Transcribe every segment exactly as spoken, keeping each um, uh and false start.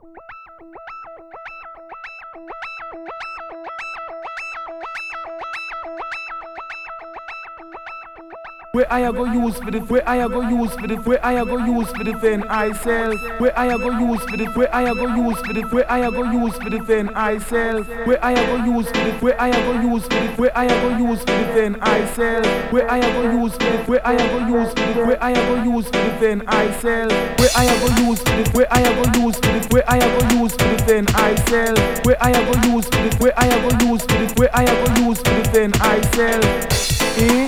Where I go use for the where I go use for the where I go use for the fen I sell. Where I go use for the where I go use for the where I go use for the fen I sell. Where I go use for the where I go use for the where I go use for the fen I sell. Where I go use for the where I go use for the where I go use for the fen I sell. Where I go use for the where I go use for the where I go use for the fen I sell. Where I go use for the where I go use for the where I go use for the fen I sell. Eh?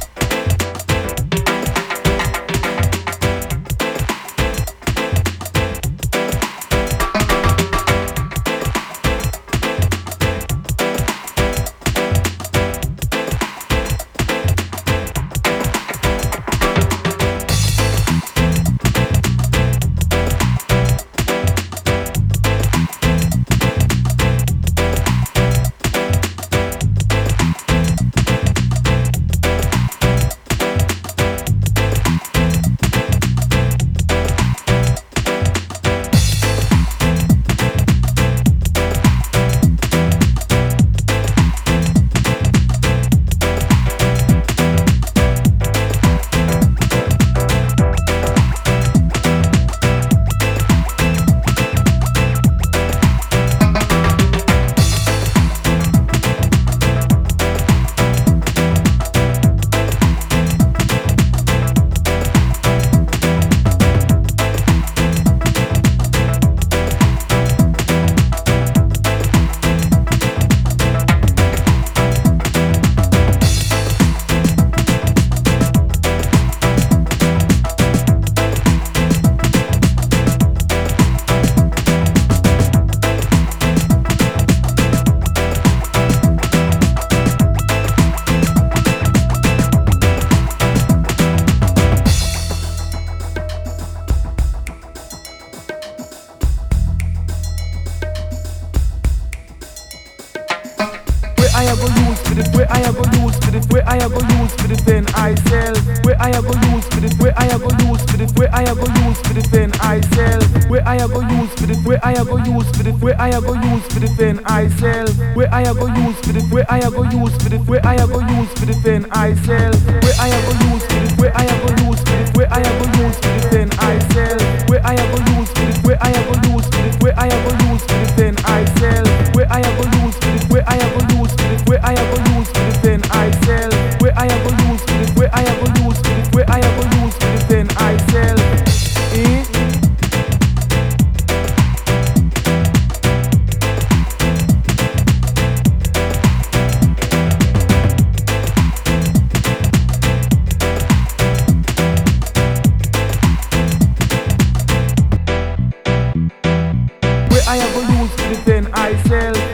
I go use for the where I go use for the where I go use for the fen I sell. Where I go use for the where I go use for the where I go use for the fen I sell. Where I go use for the where I go use for the where I go use for the fen I sell. Where I go use for the where I go use for the where I go use for the fen I sell. Where I go use for the where I go use for the where I go use for the fen I sell. Where I go use for the where I go use for the where I go use for the fen I sell. Where I go use for the where I go use for the where I go use for the fen I sell. Where I go use for the where I go use for the where I go use for the fen I sell. Eh? Where I go use for the fen I sell.